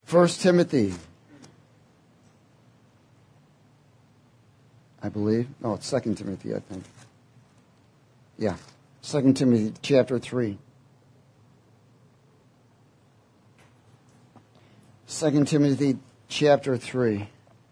1 Timothy. I believe. No, it's 2 Timothy, I think. Yeah. 2 Timothy chapter 3. 2 Timothy chapter 3.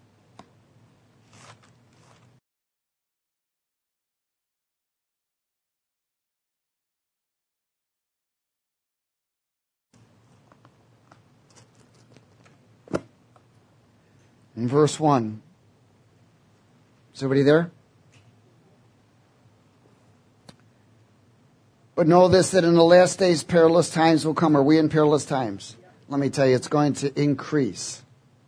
In verse 1. Is everybody there? But know this, that in the last days perilous times will come. Are we in perilous times? Let me tell you, it's going to increase.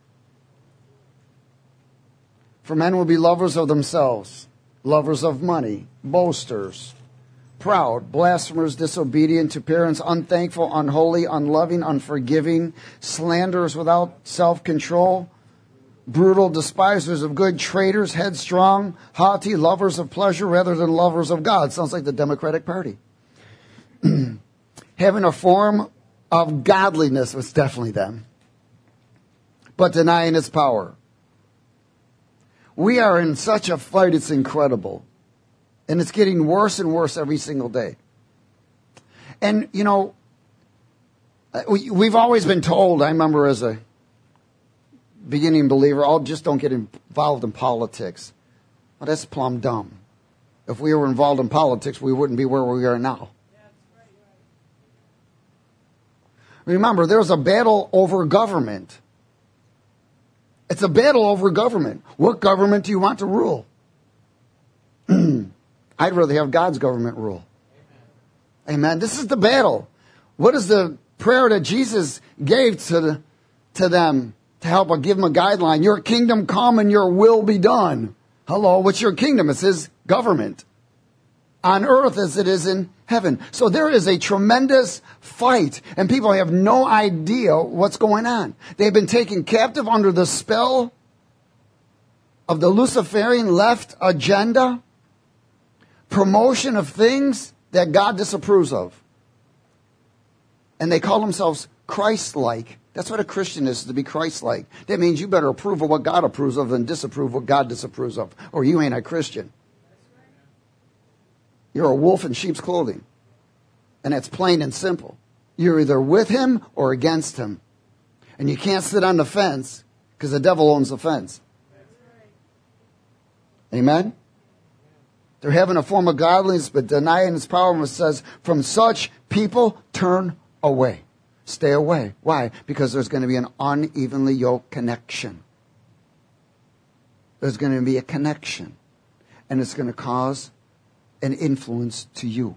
For men will be lovers of themselves, lovers of money, boasters, proud, blasphemers, disobedient to parents, unthankful, unholy, unloving, unforgiving, slanderers without self-control, brutal, despisers of good, traitors, headstrong, haughty, lovers of pleasure rather than lovers of God. Sounds like the Democratic Party. Having a form of godliness, was definitely them, but denying its power. We are in such a fight, it's incredible. And it's getting worse and worse every single day. And, you know, we've always been told, I remember as a beginning believer, oh, just don't get involved in politics. Well, that's plumb dumb. If we were involved in politics, we wouldn't be where we are now. Remember, there's a battle over government. It's a battle over government. What government do you want to rule? I'd rather have God's government rule. Amen. This is the battle. What is the prayer that Jesus gave to them to help give them a guideline? Your kingdom come and your will be done. Hello, what's your kingdom? It's His government. On earth as it is in heaven. So there is a tremendous fight, and people have no idea what's going on. They've been taken captive under the spell of the Luciferian left agenda, promotion of things that God disapproves of. And they call themselves Christ-like. That's what a Christian is, to be Christ-like. That means you better approve of what God approves of than disapprove what God disapproves of, or you ain't a Christian. You're a wolf in sheep's clothing. And that's plain and simple. You're either with Him or against Him. And you can't sit on the fence because the devil owns the fence. Amen? They're having a form of godliness but denying its power. And it says, from such people turn away. Stay away. Why? Because there's going to be an unevenly yoked connection. There's going to be a connection. And it's going to cause an influence to you.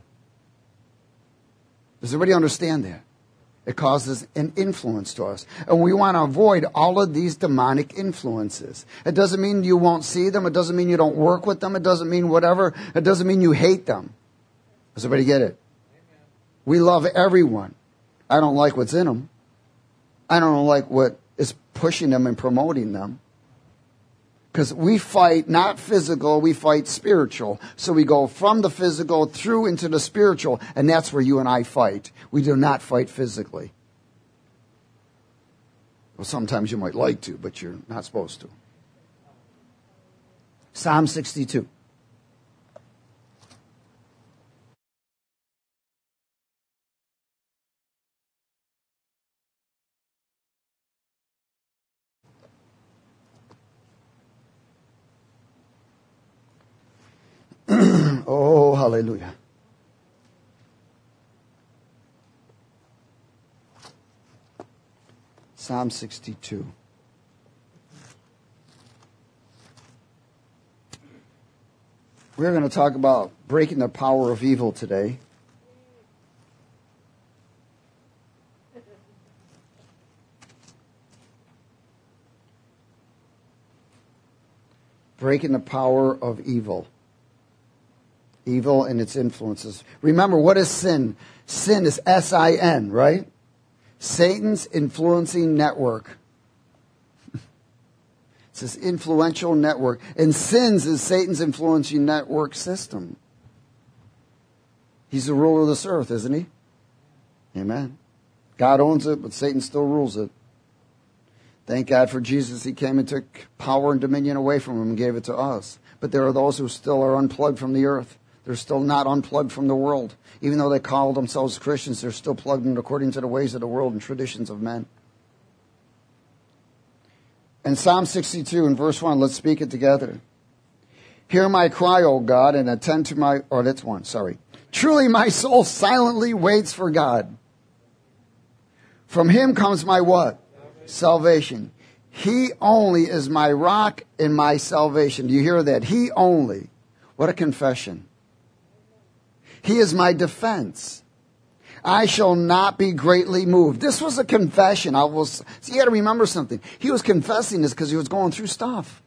Does everybody understand that? It causes an influence to us. And we want to avoid all of these demonic influences. It doesn't mean you won't see them. It doesn't mean you don't work with them. It doesn't mean whatever. It doesn't mean you hate them. Does everybody get it? We love everyone. I don't like what's in them. I don't like what is pushing them and promoting them. Because we fight not physical, we fight spiritual. So we go from the physical through into the spiritual, and that's where you and I fight. We do not fight physically. Well, sometimes you might like to, but you're not supposed to. Psalm 62. Oh, hallelujah. Psalm 62. We're going to talk about breaking the power of evil today. Breaking the power of evil. Evil and its influences. Remember, what is sin? Sin is S-I-N, right? Satan's influencing network. It's this influential network. And sins is Satan's influencing network system. He's the ruler of this earth, isn't he? Amen. God owns it, but Satan still rules it. Thank God for Jesus. He came and took power and dominion away from him and gave it to us. But there are those who still are unplugged from the earth. They're still not unplugged from the world. Even though they call themselves Christians, they're still plugged in according to the ways of the world and traditions of men. In Psalm 62 and verse 1, let's speak it together. Hear my cry, O God, and attend to my... Oh, that's one, sorry. Truly my soul silently waits for God. From him comes my what? Salvation. He only is my rock and my salvation. Do you hear that? He only. What a confession. He is my defense. I shall not be greatly moved. This was a confession. See, you got to remember something. He was confessing this because he was going through stuff.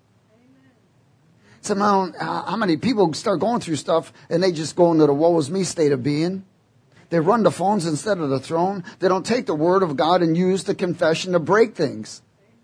So how many people start going through stuff and they just go into the woe is me state of being? They run to phones instead of the throne. They don't take the word of God and use the confession to break things.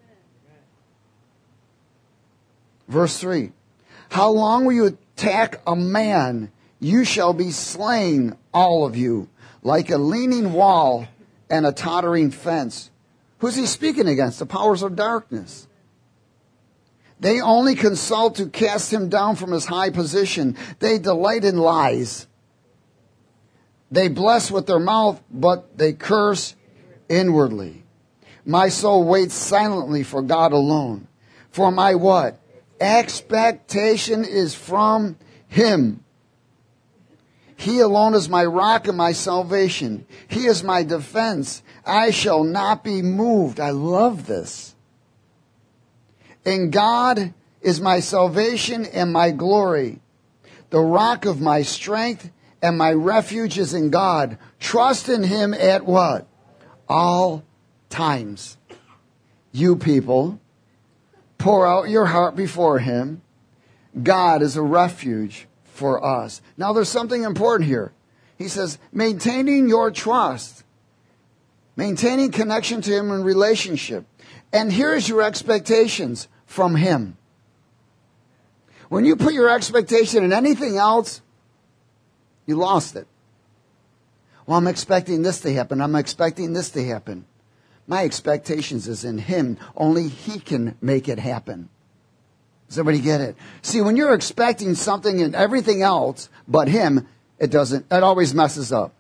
Verse 3. How long will you attack a man? You shall be slain, all of you, like a leaning wall and a tottering fence. Who's he speaking against? The powers of darkness. They only consult to cast him down from his high position. They delight in lies. They bless with their mouth, but they curse inwardly. My soul waits silently for God alone. For my what? Expectation is from him. He alone is my rock and my salvation. He is my defense. I shall not be moved. I love this. And God is my salvation and my glory. The rock of my strength and my refuge is in God. Trust in him at what? All times. You people, pour out your heart before him. God is a refuge for us. Now there's something important here. He says, maintaining your trust. Maintaining connection to him in relationship. And here's your expectations from him. When you put your expectation in anything else, you lost it. Well, I'm expecting this to happen. I'm expecting this to happen. My expectations is in him. Only he can make it happen. Does everybody get it? See, when you're expecting something in everything else but him, it always messes up.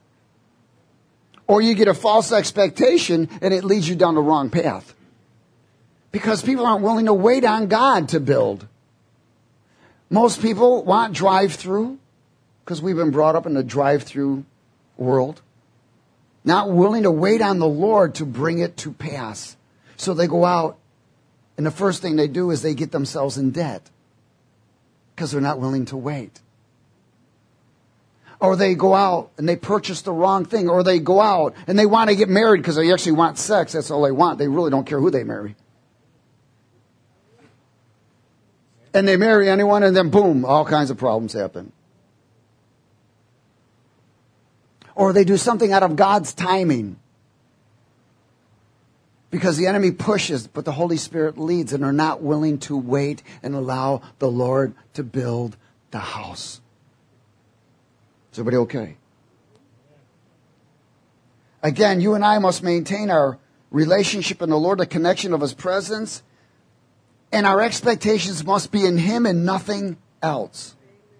Or you get a false expectation and it leads you down the wrong path. Because people aren't willing to wait on God to build. Most people want drive-through because we've been brought up in the drive-through world. Not willing to wait on the Lord to bring it to pass. So they go out and the first thing they do is they get themselves in debt because they're not willing to wait. Or they go out and they purchase the wrong thing. Or they go out and they want to get married because they actually want sex. That's all they want. They really don't care who they marry. And they marry anyone and then boom, all kinds of problems happen. Or they do something out of God's timing. Because the enemy pushes, but the Holy Spirit leads, and are not willing to wait and allow the Lord to build the house. Is everybody okay? Again, you and I must maintain our relationship in the Lord, the connection of his presence, and our expectations must be in him and nothing else.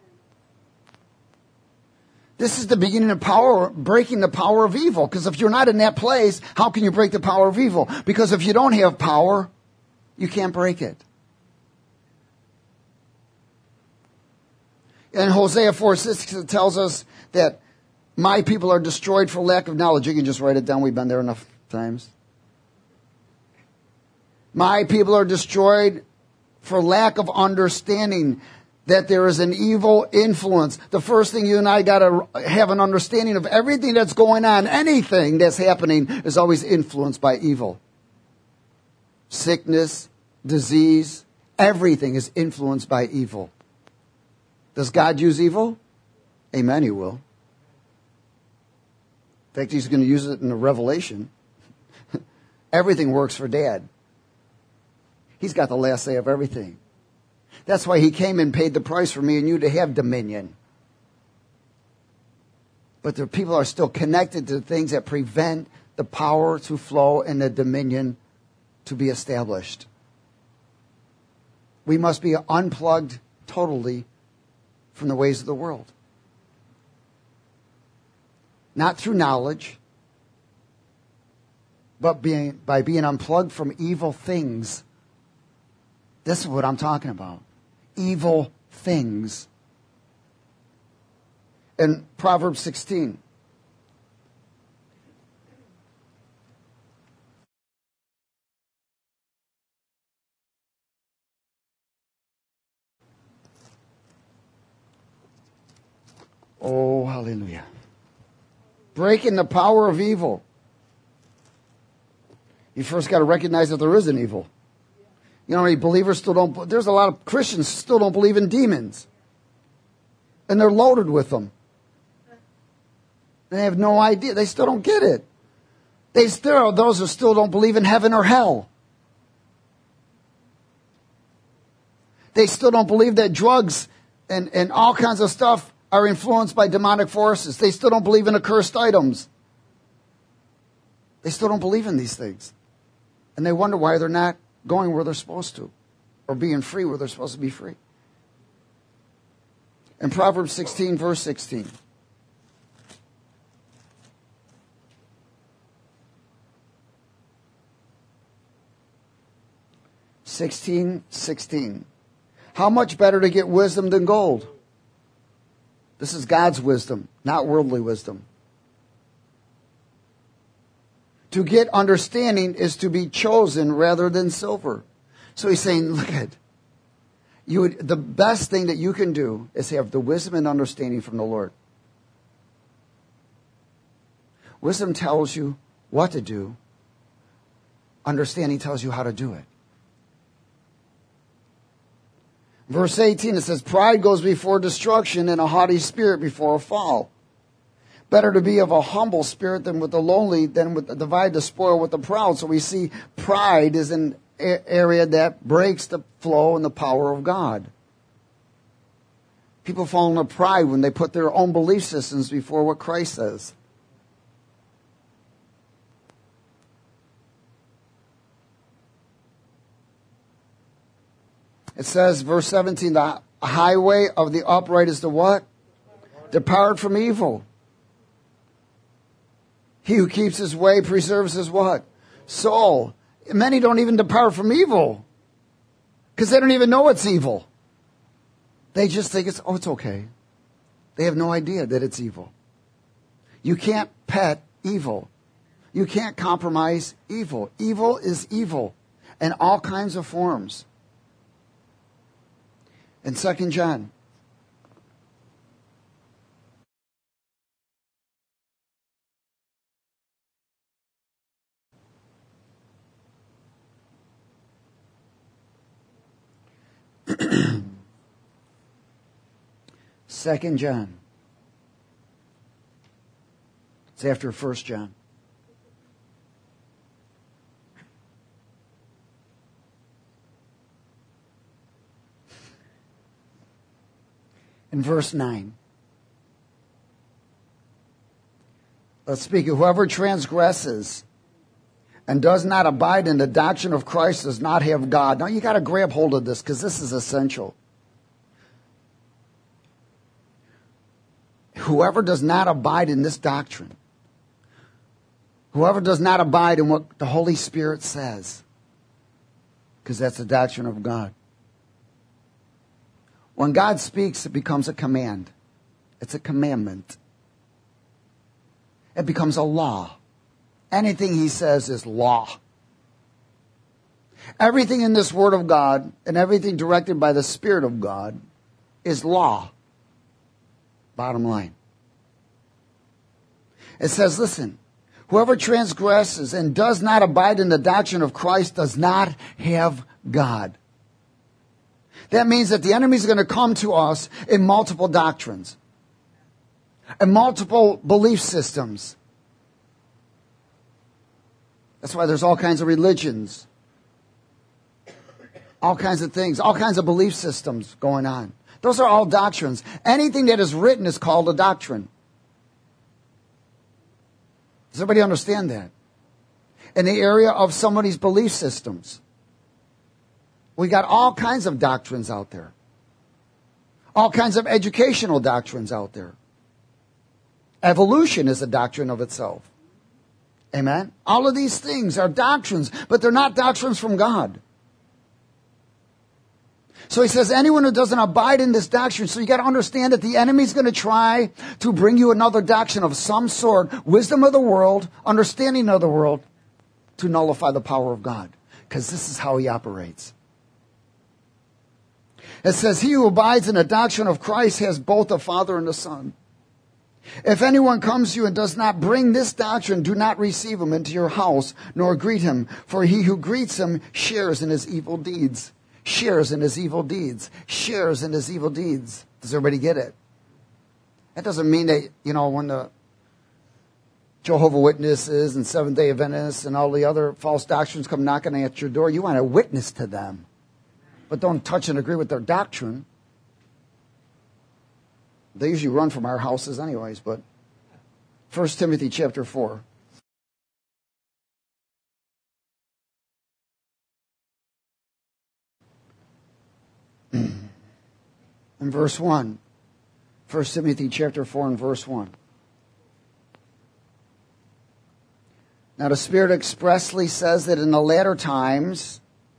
This is the beginning of power, breaking the power of evil. Because if you're not in that place, how can you break the power of evil? Because if you don't have power, you can't break it. In Hosea 4:6, it tells us that my people are destroyed for lack of knowledge. You can just write it down. We've been there enough times. My people are destroyed for lack of understanding that there is an evil influence. The first thing you and I got to have an understanding of everything that's going on, anything that's happening is always influenced by evil. Sickness, disease, everything is influenced by evil. Does God use evil? Amen, he will. In fact, he's going to use it in the Revelation. Everything works for Dad. He's got the last say of everything. That's why he came and paid the price for me and you to have dominion. But the people are still connected to things that prevent the power to flow and the dominion to be established. We must be unplugged totally from the ways of the world. Not through knowledge, but by being unplugged from evil things. This is what I'm talking about. Evil things. In Proverbs 16. Oh, hallelujah. Breaking the power of evil. You first got to recognize that there is an evil. You know how many believers still don't, there's a lot of Christians still don't believe in demons. And they're loaded with them. They have no idea. They still don't get it. There are those who still don't believe in heaven or hell. They still don't believe that drugs and all kinds of stuff are influenced by demonic forces. They still don't believe in accursed items. They still don't believe in these things. And they wonder why they're not going where they're supposed to, or being free where they're supposed to be free. In Proverbs 16, verse 16. How much better to get wisdom than gold? This is God's wisdom, not worldly wisdom. To get understanding is to be chosen rather than silver. So he's saying, look at the best thing that you can do is have the wisdom and understanding from the Lord. Wisdom tells you what to do. Understanding tells you how to do it. Verse 18, it says, pride goes before destruction and a haughty spirit before a fall. Better to be of a humble spirit than with the lonely, than with divide the spoil with the proud. So we see pride is an area that breaks the flow and the power of God. People fall into pride when they put their own belief systems before what Christ says. It says, verse 17, the highway of the upright is the what? Depart from evil. He who keeps his way preserves his what? Soul. Many don't even depart from evil because they don't even know it's evil. They just think it's okay. They have no idea that it's evil. You can't pet evil. You can't compromise evil. Evil is evil in all kinds of forms. In 2 John. Second John. It's after 1 John. In verse 9. Let's speak. Whoever transgresses and does not abide in the doctrine of Christ does not have God. Now you got to grab hold of this because this is essential. Whoever does not abide in this doctrine, whoever does not abide in what the Holy Spirit says, because that's the doctrine of God. When God speaks, it becomes a command. It's a commandment. It becomes a law. Anything he says is law. Everything in this Word of God and everything directed by the Spirit of God is law. Bottom line. It says, listen, whoever transgresses and does not abide in the doctrine of Christ does not have God. That means that the enemy is going to come to us in multiple doctrines and multiple belief systems. That's why there's all kinds of religions, all kinds of things, all kinds of belief systems going on. Those are all doctrines. Anything that is written is called a doctrine. Does everybody understand that? in the area of somebody's belief systems. We got all kinds of doctrines out there. All kinds of educational doctrines out there. Evolution is a doctrine of itself. Amen? All of these things are doctrines, but they're not doctrines from God. So he says, anyone who doesn't abide in this doctrine, so you got to understand that the enemy's going to try to bring you another doctrine of some sort, wisdom of the world, understanding of the world, to nullify the power of God. Because this is how he operates. It says, he who abides in the doctrine of Christ has both the Father and the Son. If anyone comes to you and does not bring this doctrine, do not receive him into your house, nor greet him. For he who greets him shares in his evil deeds. Shares in his evil deeds. Shares in his evil deeds. Does everybody get it? That doesn't mean that, when the Jehovah's Witnesses and Seventh-day Adventists and all the other false doctrines come knocking at your door, you want to witness to them. But don't touch and agree with their doctrine. They usually run from our houses anyways, but 1 Timothy chapter 4. In verse 1. 1 Timothy chapter 4 and verse 1. Now the Spirit expressly says that in the latter times,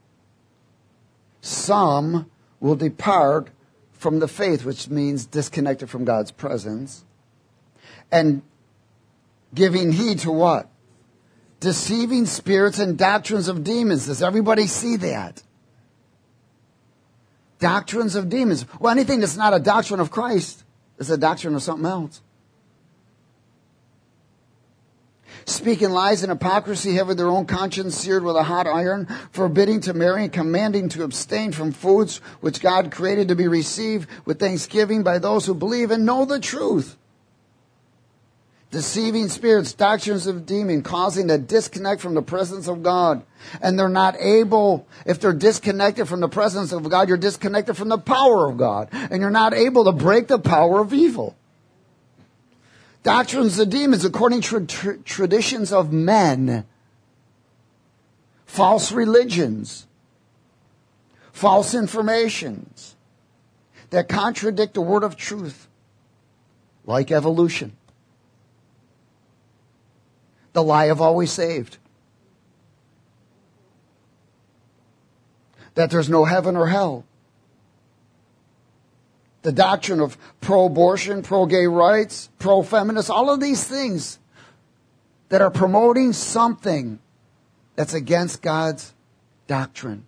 some will depart from the faith, which means disconnected from God's presence, and giving heed to what? Deceiving spirits and doctrines of demons. Does everybody see that? Doctrines of demons. Well, anything that's not a doctrine of Christ is a doctrine of something else. Speaking lies and hypocrisy, having their own conscience seared with a hot iron, forbidding to marry and commanding to abstain from foods which God created to be received with thanksgiving by those who believe and know the truth. Deceiving spirits, doctrines of demons, causing a disconnect from the presence of God. And they're not able, if they're disconnected from the presence of God, you're disconnected from the power of God. And you're not able to break the power of evil. Doctrines of demons according to traditions of men. False religions. False informations that contradict the word of truth. Like evolution. The lie of always saved. That there's no heaven or hell. The doctrine of pro-abortion, pro-gay rights, pro-feminist, all of these things that are promoting something that's against God's doctrine.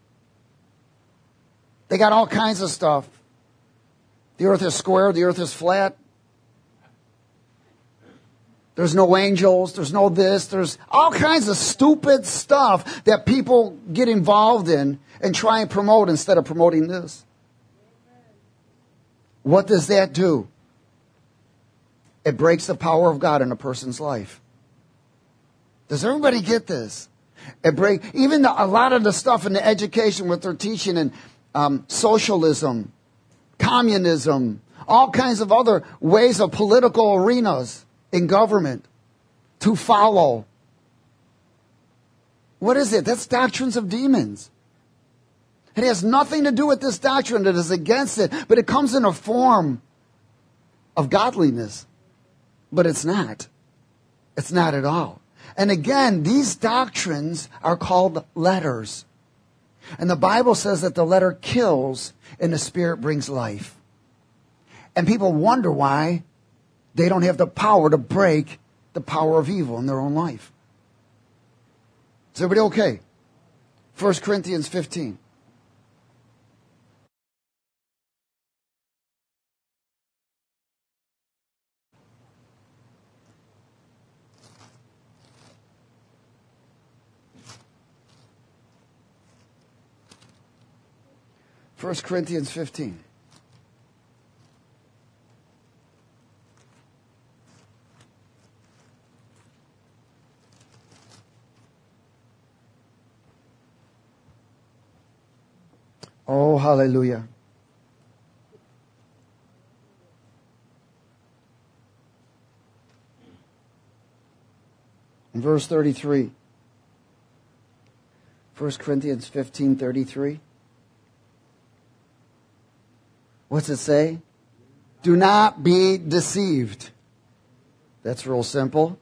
They got all kinds of stuff. The earth is square, the earth is flat. There's no angels, there's no this, there's all kinds of stupid stuff that people get involved in and try and promote instead of promoting this. What does that do? It breaks the power of God in a person's life. Does everybody get this? A lot of the stuff in the education, what they're teaching in socialism, communism, all kinds of other ways of political arenas in government to follow. What is it? That's doctrines of demons. It has nothing to do with this doctrine that is against it, but it comes in a form of godliness. But it's not. It's not at all. And again, these doctrines are called letters. And the Bible says that the letter kills and the Spirit brings life. And people wonder why they don't have the power to break the power of evil in their own life. Is everybody okay? 1 Corinthians 15. First Corinthians 15. Oh, hallelujah. In verse 33. 1 Corinthians 15:33. What's it say? Do not be deceived. That's real simple.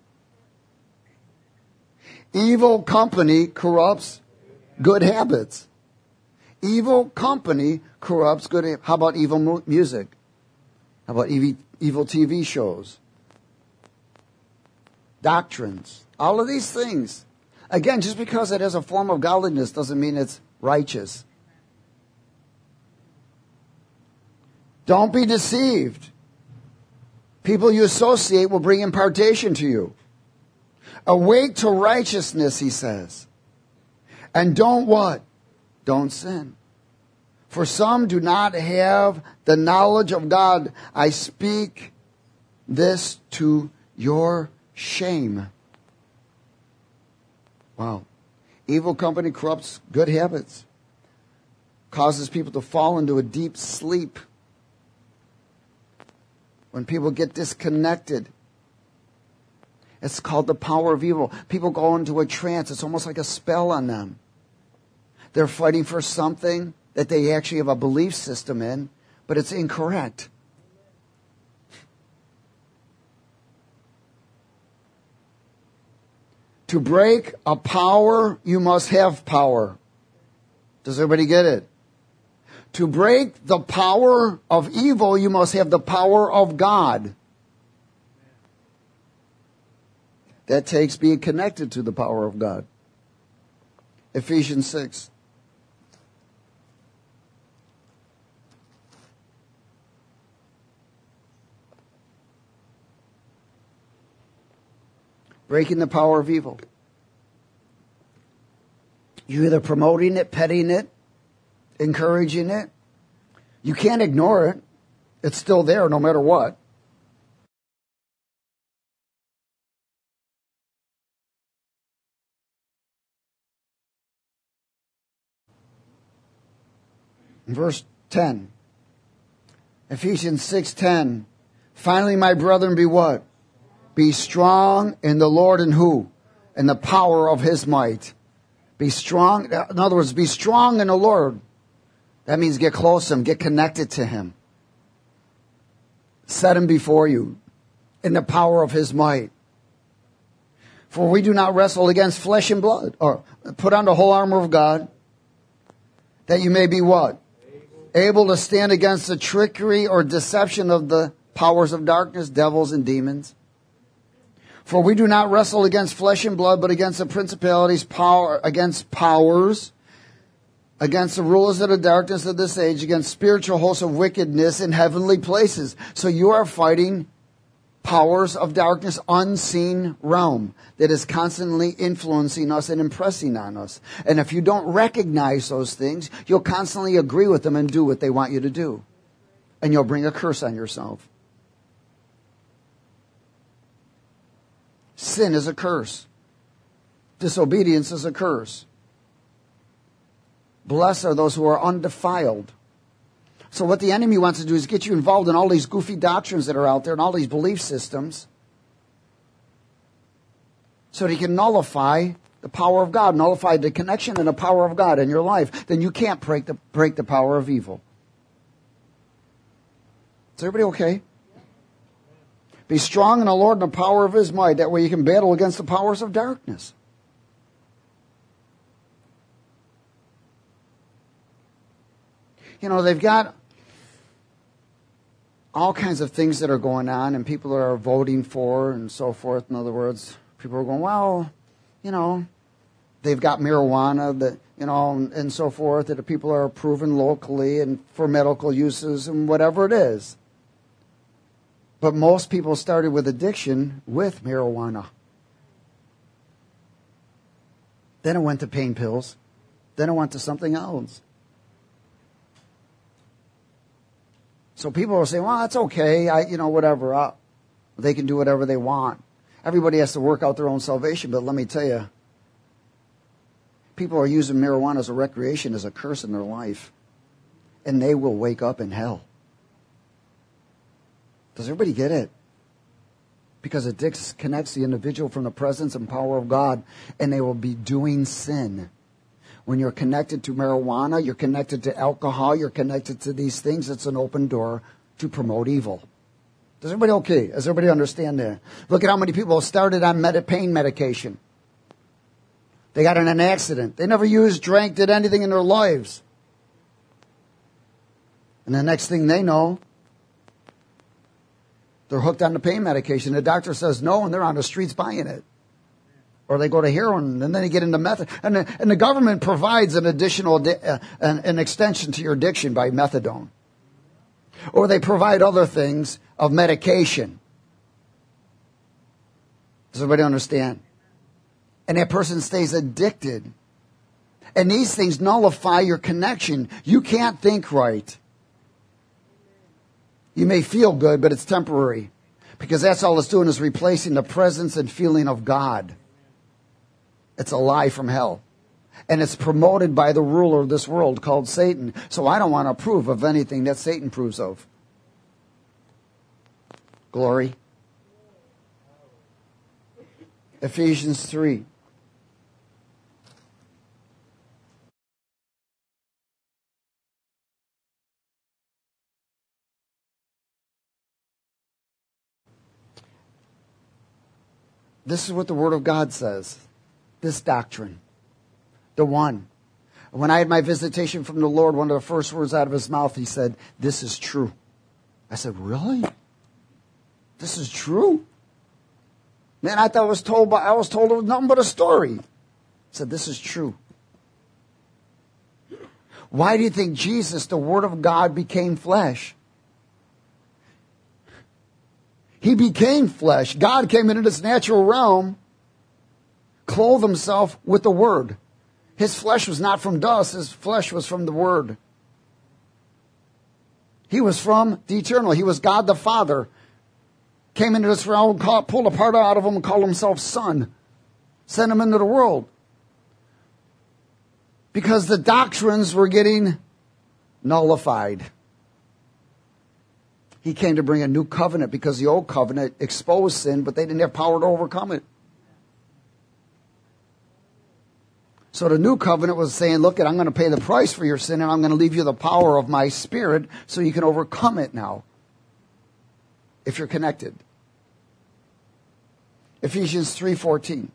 Evil company corrupts good habits. Evil company corrupts good habits. How about evil music? How about evil TV shows? Doctrines. All of these things. Again, just because it has a form of godliness doesn't mean it's righteous. Don't be deceived. People you associate will bring impartation to you. Awake to righteousness, he says. And don't what? Don't sin. For some do not have the knowledge of God. I speak this to your shame. Wow. Evil company corrupts good habits. Causes people to fall into a deep sleep. When people get disconnected, it's called the power of evil. People go into a trance. It's almost like a spell on them. They're fighting for something that they actually have a belief system in, but it's incorrect. To break a power, you must have power. Does everybody get it? To break the power of evil, you must have the power of God. That takes being connected to the power of God. Ephesians 6. Breaking the power of evil. You're either promoting it, petting it, encouraging it. You can't ignore it. It's still there no matter what. Verse 10. Ephesians 6:10. Finally, my brethren, be what? Be strong in the Lord and who? In the power of his might. Be strong. In other words, be strong in the Lord. That means get close to him, get connected to him. Set him before you in the power of his might. For we do not wrestle against flesh and blood. Or put on the whole armor of God, that you may be what? Able to stand against the trickery or deception of the powers of darkness, devils and demons. For we do not wrestle against flesh and blood, but against the principalities, against powers, against the rulers of the darkness of this age, against spiritual hosts of wickedness in heavenly places. So you are fighting powers of darkness, unseen realm that is constantly influencing us and impressing on us. And if you don't recognize those things, you'll constantly agree with them and do what they want you to do. And you'll bring a curse on yourself. Sin is a curse. Disobedience is a curse. Blessed are those who are undefiled. So what the enemy wants to do is get you involved in all these goofy doctrines that are out there and all these belief systems so that he can nullify the power of God, nullify the connection and the power of God in your life. Then you can't break the power of evil. Is everybody okay? Be strong in the Lord and the power of his might. That way you can battle against the powers of darkness. You know, they've got all kinds of things that are going on and people are voting for and so forth. In other words, people are going, well, you know, they've got marijuana that, you know, and so forth that people are approving locally and for medical uses and whatever it is. But most people started with addiction with marijuana. Then it went to pain pills. Then it went to something else. So people will say, well, it's okay. Whatever. They can do whatever they want. Everybody has to work out their own salvation. But let me tell you, people are using marijuana as a recreation, as a curse in their life. And they will wake up in hell. Does everybody get it? Because it disconnects the individual from the presence and power of God, and they will be doing sin. When you're connected to marijuana, you're connected to alcohol, you're connected to these things, it's an open door to promote evil. Does everybody okay? Does everybody understand that? Look at how many people started on pain medication. They got in an accident. They never used, drank, did anything in their lives. And the next thing they know, they're hooked on the pain medication. The doctor says no, and they're on the streets buying it. Or they go to heroin, and then they get into meth. And the government provides an additional, an extension to your addiction by methadone. Or they provide other things of medication. Does everybody understand? And that person stays addicted. And these things nullify your connection. You can't think right. You may feel good, but it's temporary. Because that's all it's doing is replacing the presence and feeling of God. It's a lie from hell. And it's promoted by the ruler of this world called Satan. So I don't want to approve of anything that Satan approves of. Glory. Ephesians 3. This is what the Word of God says. This doctrine. The one. When I had my visitation from the Lord, one of the first words out of his mouth, he said, "This is true." I said, "Really? This is true?" Man, I was told it was nothing but a story. He said, "This is true." Why do you think Jesus, the Word of God, became flesh? He became flesh. God came into this natural realm, clothed himself with the Word. His flesh was not from dust. His flesh was from the Word. He was from the eternal. He was God the Father. Came into this realm, pulled a part out of him and called himself Son. Sent him into the world. Because the doctrines were getting nullified. He came to bring a new covenant because the old covenant exposed sin, but they didn't have power to overcome it. So the new covenant was saying, look, I'm going to pay the price for your sin, and I'm going to leave you the power of my Spirit so you can overcome it now, if you're connected. Ephesians 3:14.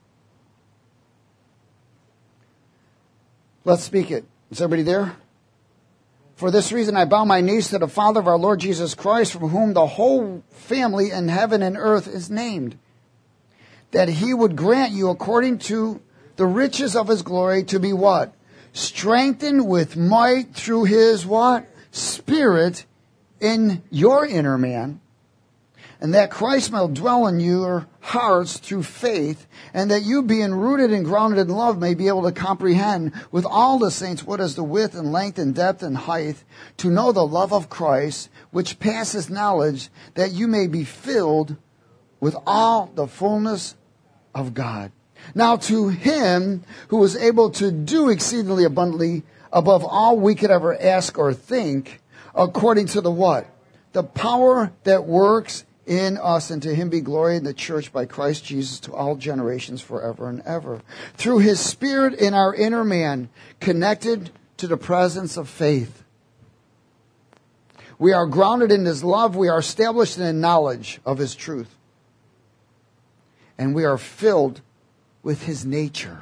Let's speak it. Is everybody there? For this reason I bow my knees to the Father of our Lord Jesus Christ, from whom the whole family in heaven and earth is named, that he would grant you according to the riches of his glory to be what? Strengthened with might through his what? Spirit in your inner man, and that Christ may dwell in your hearts through faith, and that you, being rooted and grounded in love, may be able to comprehend with all the saints what is the width and length and depth and height, to know the love of Christ, which passes knowledge, that you may be filled with all the fullness of God. Now to him who is able to do exceedingly abundantly above all we could ever ask or think, according to the what? The power that works in us, and to him be glory in the church by Christ Jesus to all generations forever and ever. Through his Spirit in our inner man, connected to the presence of faith. We are grounded in his love. We are established in the knowledge of his truth. And we are filled with his nature.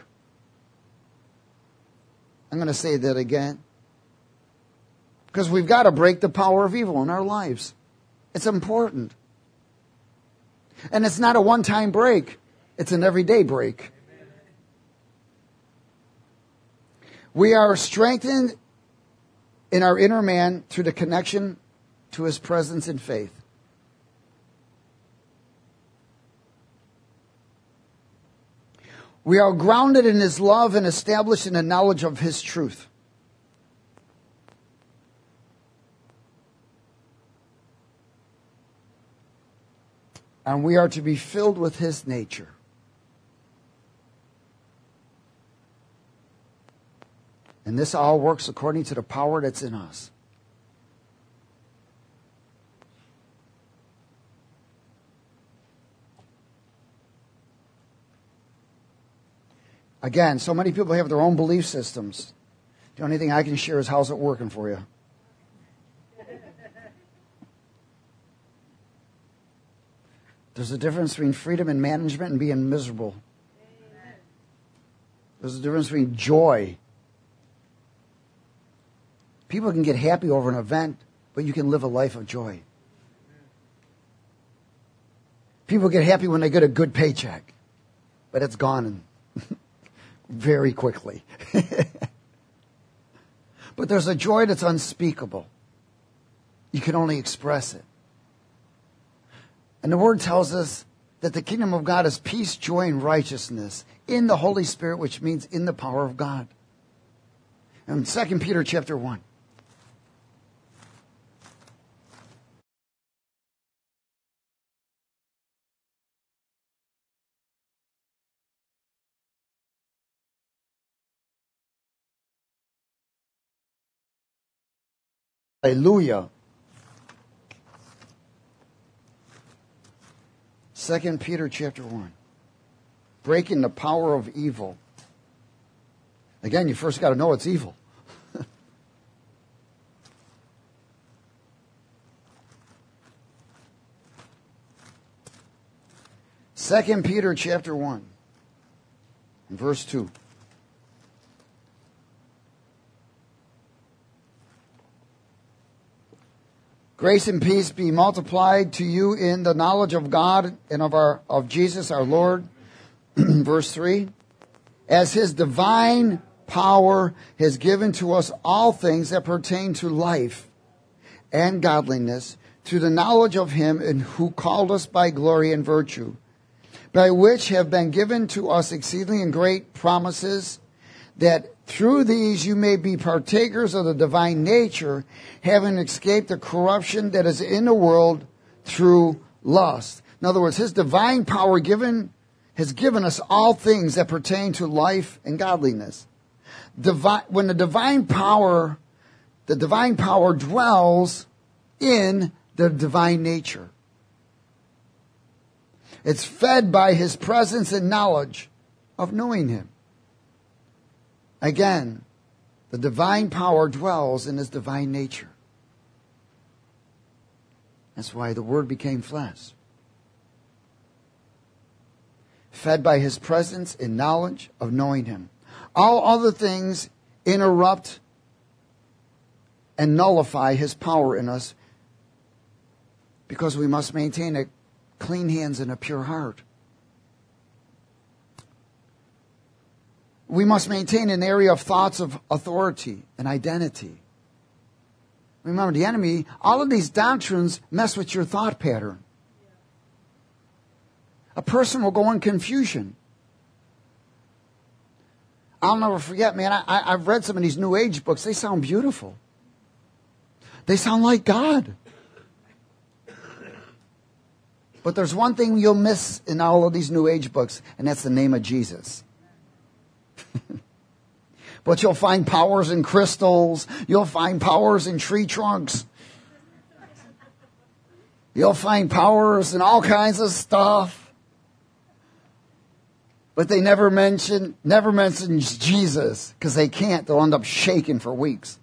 I'm going to say that again. Because we've got to break the power of evil in our lives. It's important. And it's not a one-time break. It's an everyday break. We are strengthened in our inner man through the connection to his presence in faith. We are grounded in his love and established in the knowledge of his truth. And we are to be filled with his nature. And this all works according to the power that's in us. Again, so many people have their own belief systems. The only thing I can share is how's it working for you. There's a difference between freedom and management and being miserable. There's a difference between joy. People can get happy over an event, but you can live a life of joy. People get happy when they get a good paycheck, but it's gone very quickly. But there's a joy that's unspeakable. You can only express it. And the Word tells us that the kingdom of God is peace, joy, and righteousness in the Holy Spirit, which means in the power of God. And 2 Peter chapter 1. Hallelujah. 2 Peter chapter 1. Breaking the power of evil. Again, you first got to know it's evil. 2 Peter chapter 1, verse 2. Grace and peace be multiplied to you in the knowledge of God and of Jesus our Lord. Verse 3. As his divine power has given to us all things that pertain to life and godliness, through the knowledge of him and who called us by glory and virtue, by which have been given to us exceedingly and great promises, that through these you may be partakers of the divine nature, having escaped the corruption that is in the world through lust. In other words, his divine power has given us all things that pertain to life and godliness. When the divine power dwells in the divine nature. It's fed by his presence and knowledge of knowing him. Again, the divine power dwells in his divine nature. That's why the Word became flesh. Fed by his presence and knowledge of knowing him. All other things interrupt and nullify his power in us, because we must maintain a clean hands and a pure heart. We must maintain an area of thoughts of authority and identity. Remember, the enemy, all of these doctrines mess with your thought pattern. A person will go in confusion. I'll never forget, man, I've read some of these New Age books. They sound beautiful. They sound like God. But there's one thing you'll miss in all of these New Age books, and that's the name of Jesus. But you'll find powers in crystals. You'll find powers in tree trunks. You'll find powers in all kinds of stuff. But they never mention Jesus, because they can't. They'll end up shaking for weeks.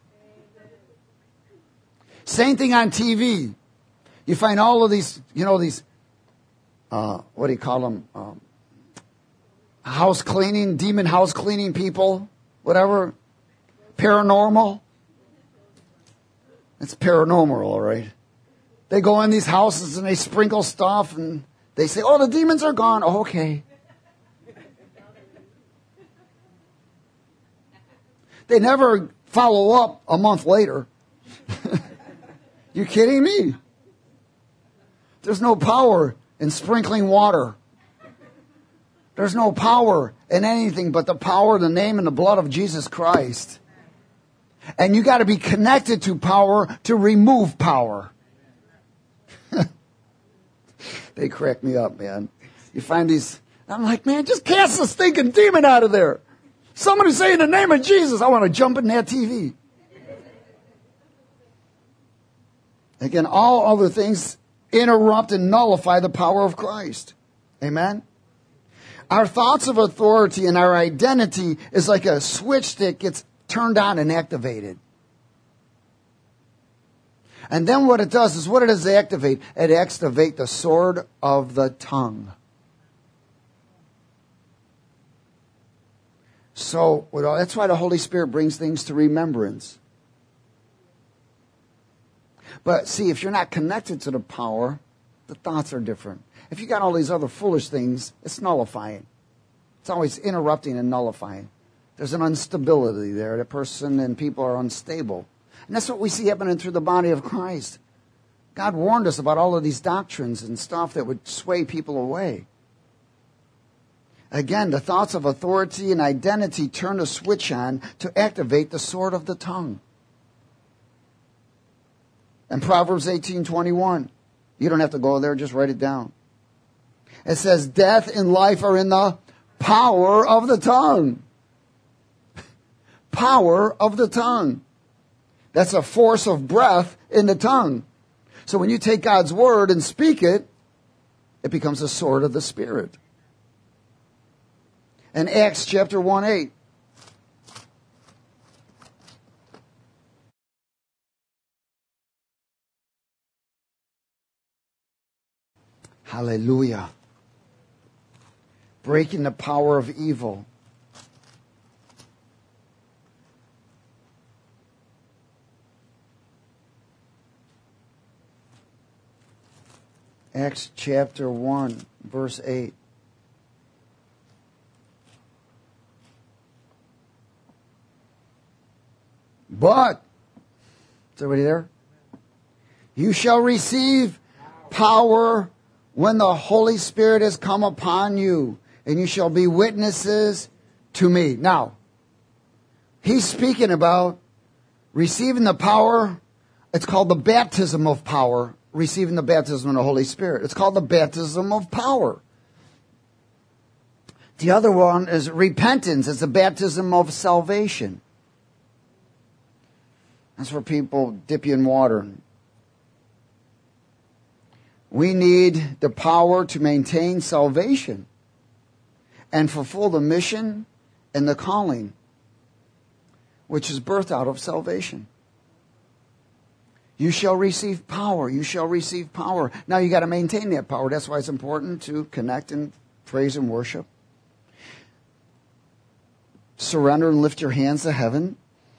Same thing on TV. You find all of these, what do you call them? Demon house cleaning people, whatever. Paranormal. It's paranormal, all right. They go in these houses and they sprinkle stuff and they say, oh, the demons are gone. Oh, okay. They never follow up a month later. You kidding me? There's no power in sprinkling water. There's no power in anything but the power, the name, and the blood of Jesus Christ. And you got to be connected to power to remove power. They crack me up, man. You find these, I'm like, man, just cast the stinking demon out of there. Somebody say in the name of Jesus, I want to jump in that TV. Again, all other things interrupt and nullify the power of Christ. Amen? Our thoughts of authority and our identity is like a switch that gets turned on and activated. And then what it does is, what it does activate? It activates the sword of the tongue. So that's why the Holy Spirit brings things to remembrance. But see, if you're not connected to the power, the thoughts are different. If you got all these other foolish things, it's nullifying. It's always interrupting and nullifying. There's an instability there. The person and people are unstable. And that's what we see happening through the body of Christ. God warned us about all of these doctrines and stuff that would sway people away. Again, the thoughts of authority and identity turn a switch on to activate the sword of the tongue. And Proverbs 18:21. You don't have to go there, just write it down. It says, death and life are in the power of the tongue. Power of the tongue. That's a force of breath in the tongue. So when you take God's word and speak it, it becomes a sword of the Spirit. In Acts chapter 1:8. Hallelujah. Breaking the power of evil. Acts chapter 1, verse 8. But, is everybody there? You shall receive power when the Holy Spirit has come upon you, and you shall be witnesses to me. Now, he's speaking about receiving the power. It's called the baptism of power, receiving the baptism of the Holy Spirit. It's called the baptism of power. The other one is repentance. It's a baptism of salvation. That's where people dip you in water. We need the power to maintain salvation and fulfill the mission and the calling, which is birthed out of salvation. You shall receive power. You shall receive power. Now you got to maintain that power. That's why it's important to connect and praise and worship. Surrender and lift your hands to heaven.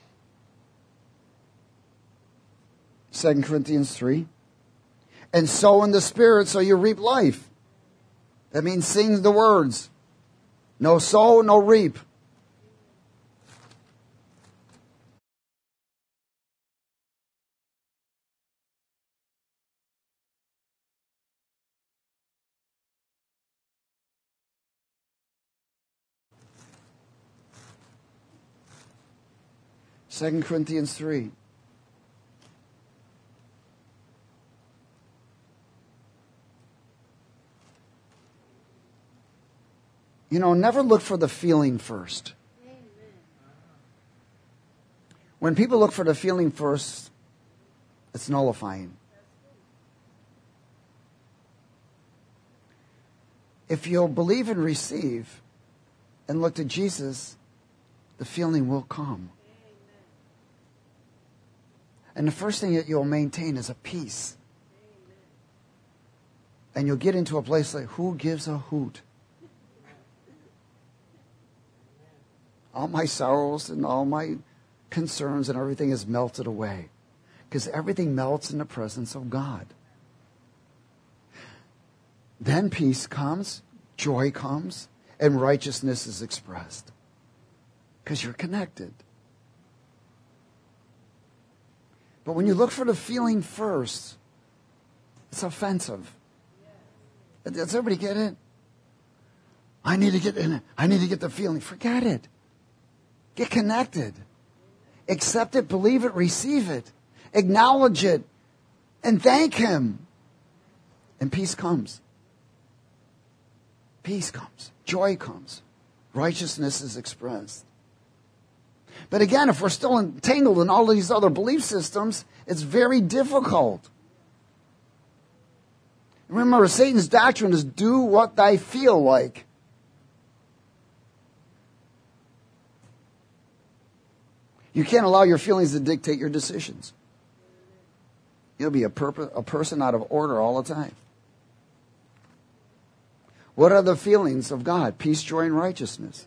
2 Corinthians 3. And sow in the Spirit so you reap life. That means sing the words. No sow, no reap. Second Corinthians 3. You know, never look for the feeling first. When people look for the feeling first, it's nullifying. If you'll believe and receive and look to Jesus, the feeling will come. And the first thing that you'll maintain is a peace. And you'll get into a place like, who gives a hoot? All my sorrows and all my concerns and everything is melted away. Because everything melts in the presence of God. Then peace comes, joy comes, and righteousness is expressed. Because you're connected. But when you look for the feeling first, it's offensive. Does everybody get it? I need to get in it. I need to get the feeling. Forget it. Get connected. Accept it, believe it, receive it. Acknowledge it. And thank Him. And peace comes. Peace comes. Joy comes. Righteousness is expressed. But again, if we're still entangled in all these other belief systems, it's very difficult. Remember, Satan's doctrine is do what I feel like. You can't allow your feelings to dictate your decisions. You'll be a person out of order all the time. What are the feelings of God? Peace, joy, and righteousness.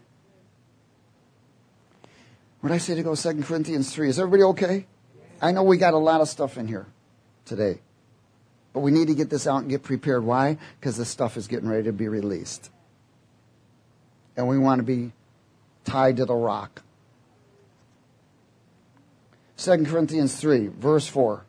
What did I say to go? 2 Corinthians 3. Is everybody okay? I know we got a lot of stuff in here today. But we need to get this out and get prepared. Why? Because this stuff is getting ready to be released. And we want to be tied to the rock. 2 Corinthians 3, verse 4.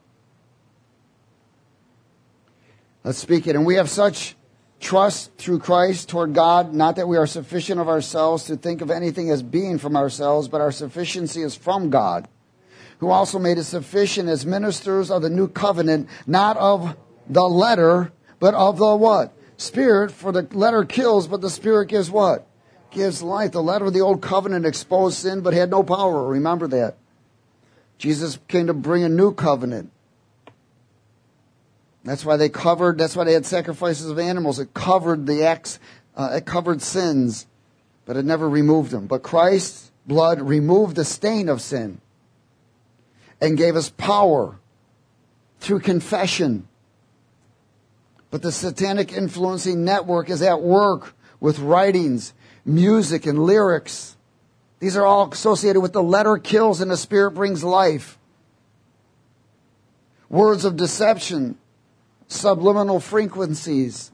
Let's speak it. And we have such trust through Christ toward God, not that we are sufficient of ourselves to think of anything as being from ourselves, but our sufficiency is from God, who also made us sufficient as ministers of the new covenant, not of the letter, but of the what? Spirit. For the letter kills, but the Spirit gives what? Gives life. The letter of the old covenant exposed sin, but had no power. Remember that. Jesus came to bring a new covenant. That's why they had sacrifices of animals. It covered the acts, it covered sins, but it never removed them. But Christ's blood removed the stain of sin and gave us power through confession. But the satanic influencing network is at work with writings, music, and lyrics. These are all associated with the letter kills and the Spirit brings life. Words of deception, subliminal frequencies,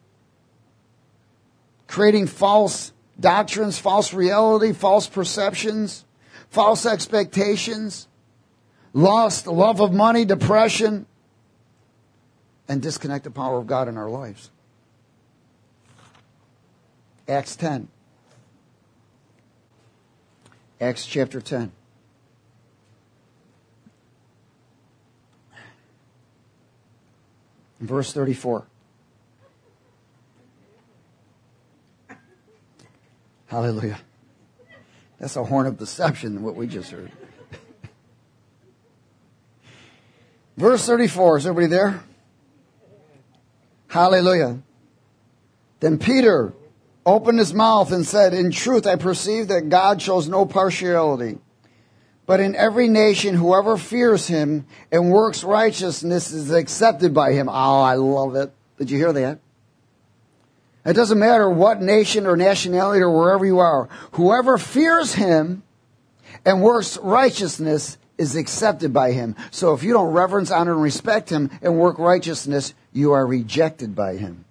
creating false doctrines, false reality, false perceptions, false expectations, lust, love of money, depression, and disconnect the power of God in our lives. Acts 10. Acts chapter 10. Verse 34. Hallelujah. That's a horn of deception, what we just heard. Verse 34. Is everybody there? Hallelujah. Then Peter opened his mouth and said, "In truth, I perceive that God shows no partiality. But in every nation, whoever fears him and works righteousness is accepted by him." Oh, I love it. Did you hear that? It doesn't matter what nation or nationality or wherever you are. Whoever fears him and works righteousness is accepted by him. So if you don't reverence, honor, and respect him and work righteousness, you are rejected by him.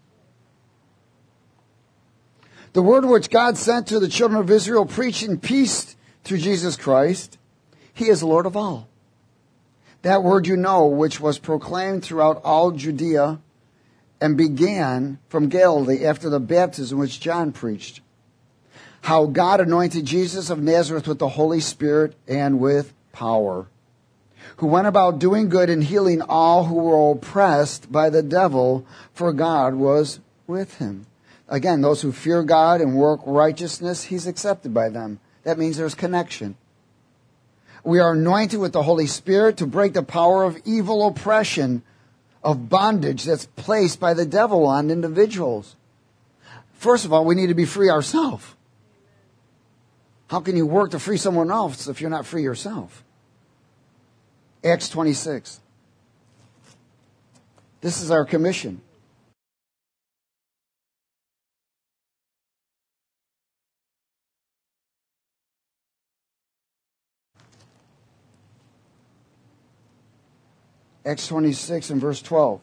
The word which God sent to the children of Israel, preaching peace through Jesus Christ, he is Lord of all. That word you know, which was proclaimed throughout all Judea and began from Galilee after the baptism which John preached. How God anointed Jesus of Nazareth with the Holy Spirit and with power, who went about doing good and healing all who were oppressed by the devil, for God was with him. Again, those who fear God and work righteousness, he's accepted by them. That means there's connection. We are anointed with the Holy Spirit to break the power of evil oppression, of bondage that's placed by the devil on individuals. First of all, we need to be free ourselves. How can you work to free someone else if you're not free yourself? Acts 26. This is our commission. Acts 26 and verse 12.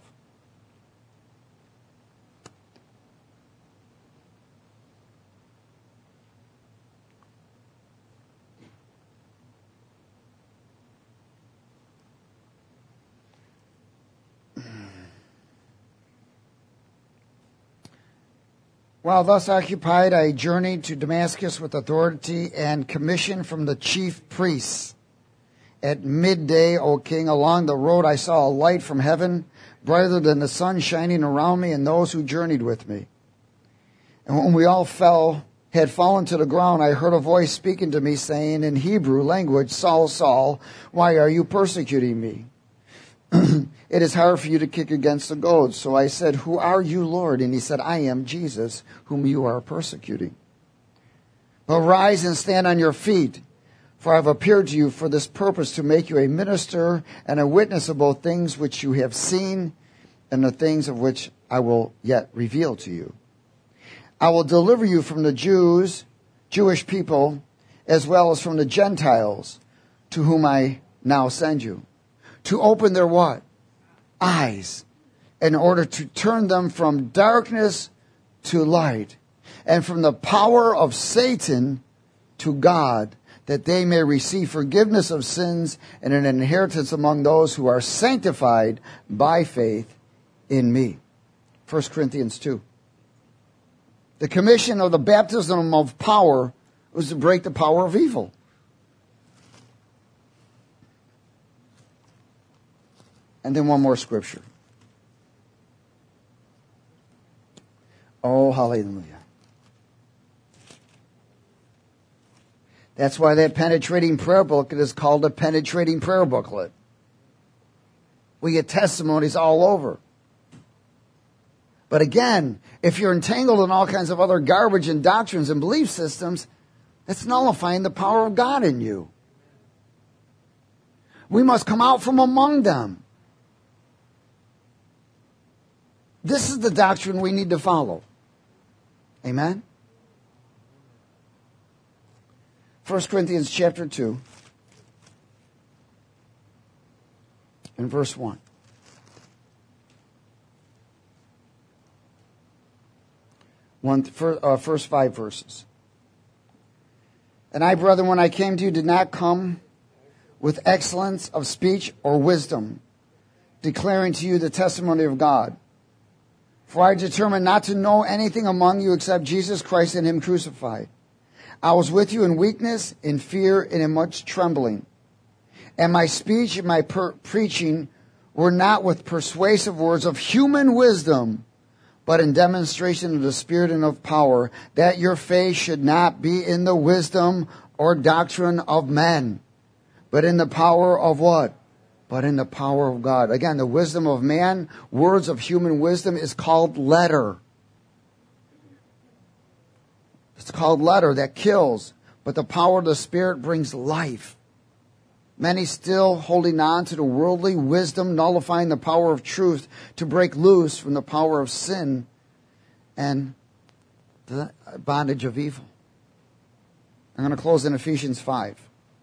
While thus occupied, I journeyed to Damascus with authority and commission from the chief priests. At midday, O king, along the road I saw a light from heaven, brighter than the sun, shining around me and those who journeyed with me. And when we all had fallen to the ground, I heard a voice speaking to me, saying in Hebrew language, "Saul, Saul, why are you persecuting me? It is hard for you to kick against the goads." So I said, "Who are you, Lord?" And he said, "I am Jesus, whom you are persecuting. But rise and stand on your feet, For I have appeared to you for this purpose, to make you a minister and a witness of both things which you have seen and the things of which I will yet reveal to you. I will deliver you from the Jewish people, as well as from the Gentiles, to whom I now send you, to open their what? Eyes, in order to turn them from darkness to light, and from the power of Satan to God, that they may receive forgiveness of sins and an inheritance among those who are sanctified by faith in me. 1 Corinthians 2. The commission of the baptism of power was to break the power of evil. And then one more scripture. Oh, hallelujah. That's why that penetrating prayer booklet is called a penetrating prayer booklet. We get testimonies all over. But again, if you're entangled in all kinds of other garbage and doctrines and belief systems, it's nullifying the power of God in you. We must come out from among them. This is the doctrine we need to follow. Amen? 1 Corinthians chapter 2 and verse 1. First 5 verses. And I, brethren, when I came to you, did not come with excellence of speech or wisdom, declaring to you the testimony of God. For I determined not to know anything among you except Jesus Christ and Him crucified. I was with you in weakness, in fear, and in much trembling. And my speech and my preaching were not with persuasive words of human wisdom, but in demonstration of the Spirit and of power, that your faith should not be in the wisdom or doctrine of men, but in the power of what? But in the power of God. Again, the wisdom of man, words of human wisdom, is called letter. It's called letter that kills, but the power of the Spirit brings life. Many still holding on to the worldly wisdom, nullifying the power of truth to break loose from the power of sin and the bondage of evil. I'm going to close in Ephesians 5.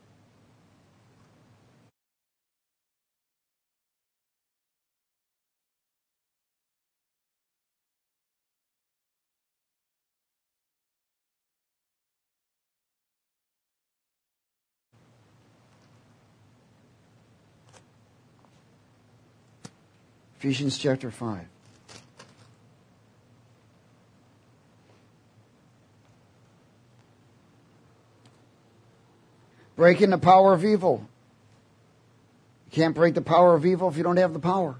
Ephesians chapter 5. Breaking the power of evil. You can't break the power of evil if you don't have the power.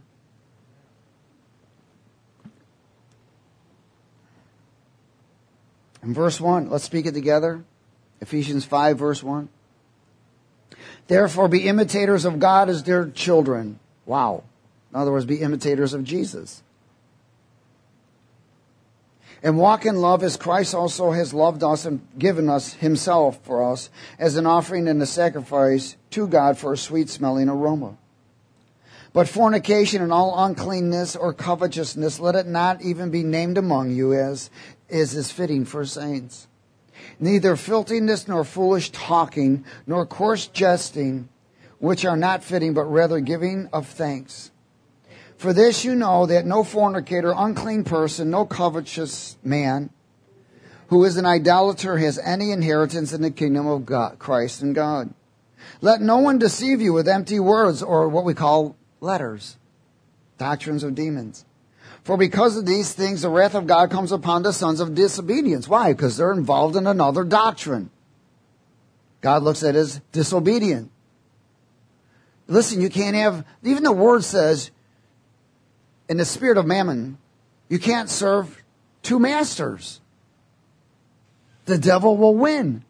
In verse 1, let's speak it together. Ephesians 5, verse 1. Therefore be imitators of God as dear children. Wow. In other words, be imitators of Jesus. And walk in love as Christ also has loved us and given us Himself for us as an offering and a sacrifice to God for a sweet-smelling aroma. But fornication and all uncleanness or covetousness, let it not even be named among you as is fitting for saints. Neither filthiness nor foolish talking nor coarse jesting, which are not fitting, but rather giving of thanks. For this you know that no fornicator, unclean person, no covetous man who is an idolater has any inheritance in the kingdom of God, Christ and God. Let no one deceive you with empty words or what we call letters, doctrines of demons. For because of these things, the wrath of God comes upon the sons of disobedience. Why? Because they're involved in another doctrine. God looks at it as disobedient. Listen, you can't have, even the word says, in the spirit of mammon, you can't serve two masters. The devil will win.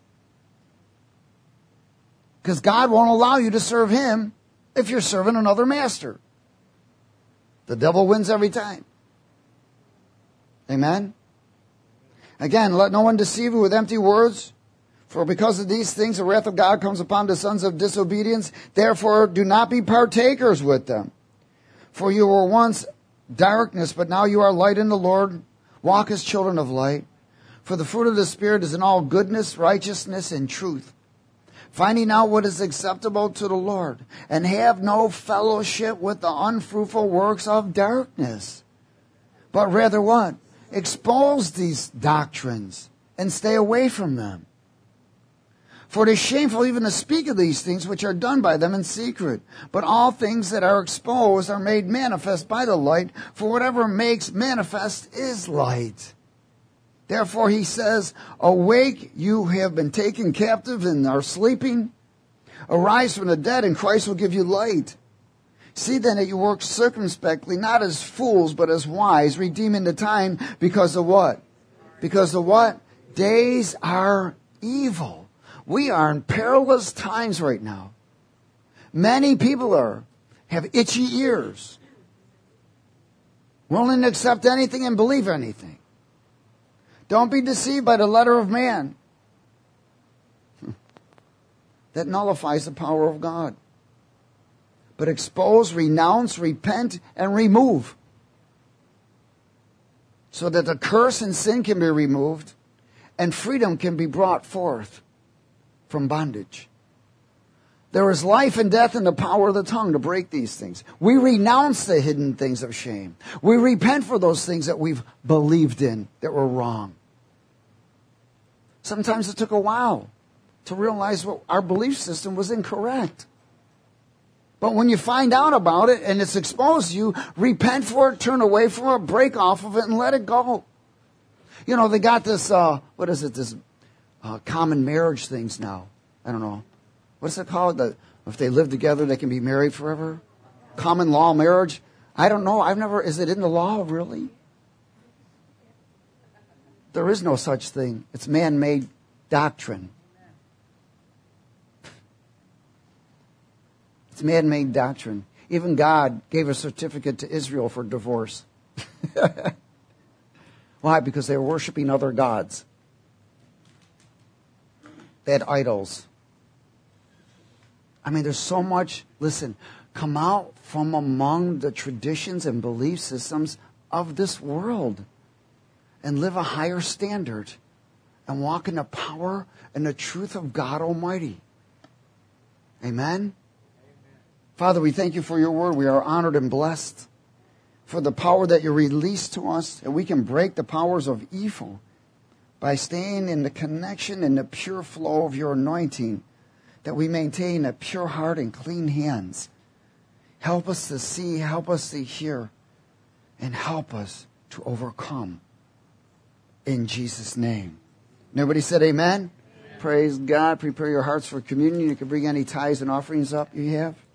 Because God won't allow you to serve Him if you're serving another master. The devil wins every time. Amen? Again, let no one deceive you with empty words. For because of these things, the wrath of God comes upon the sons of disobedience. Therefore, do not be partakers with them. For you were once darkness, but now you are light in the Lord. Walk as children of light. For the fruit of the Spirit is in all goodness, righteousness, and truth, finding out what is acceptable to the Lord, and have no fellowship with the unfruitful works of darkness. But rather what? Expose these doctrines and stay away from them. For it is shameful even to speak of these things which are done by them in secret. But all things that are exposed are made manifest by the light, for whatever makes manifest is light. Therefore he says, awake, you have been taken captive and are sleeping. Arise from the dead, and Christ will give you light. See then that you work circumspectly, not as fools, but as wise, redeeming the time, because of what? Because of what? Days are evil. We are in perilous times right now. Many people have itchy ears, willing to accept anything and believe anything. Don't be deceived by the letter of man. That nullifies the power of God. But expose, renounce, repent, and remove, so that the curse and sin can be removed and freedom can be brought forth from bondage. There is life and death in the power of the tongue to break these things. We renounce the hidden things of shame. We repent for those things that we've believed in that were wrong. Sometimes it took a while to realize what our belief system was incorrect. But when you find out about it and it's exposed to you, repent for it, turn away from it, break off of it, and let it go. You know, they got this, this common marriage things now. I don't know. What's it called? If they live together, they can be married forever? Common law marriage? I don't know. Is it in the law, really? There is no such thing. It's man-made doctrine. It's man-made doctrine. Even God gave a certificate to Israel for divorce. Why? Because they were worshiping other gods. They had idols. I mean, there's so much. Listen, come out from among the traditions and belief systems of this world and live a higher standard and walk in the power and the truth of God Almighty. Amen? Father, we thank you for your word. We are honored and blessed for the power that you release to us, and we can break the powers of evil by staying in the connection and the pure flow of your anointing, that we maintain a pure heart and clean hands. Help us to see, help us to hear, and help us to overcome. In Jesus' name. Nobody said amen? Amen. Praise God. Prepare your hearts for communion. You can bring any tithes and offerings up you have.